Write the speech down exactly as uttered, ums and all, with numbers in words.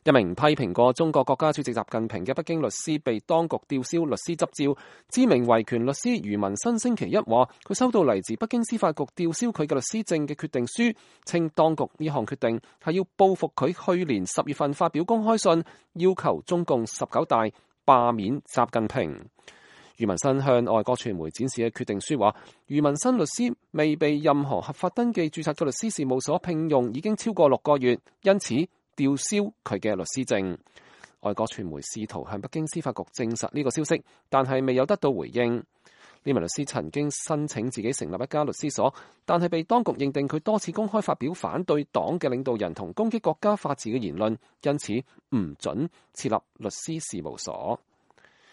一名批評過中國國家主席習近平嘅北京律師被當局吊銷律師執照。知名維權律師余文新星期一話，佢收到嚟自北京司法局吊銷佢嘅律師證嘅決定書，稱當局呢項決定係要報復佢去年十月份發表公開信，要求中共十九大罷免習近平。余文新向外國傳媒展示嘅決定書話，余文新律師未被任何合法登記註冊嘅律師事務所聘用，已經超過六個月，因此吊銷佢嘅律師證。外國傳媒試圖向北京司法局證實呢個消息，但係未有得到回應。呢名律師曾經申請自己成立一家律師所，但係被當局認定佢多次公開發表反對黨嘅領導人同攻擊國家法治嘅言論，因此唔准設立律師事務所。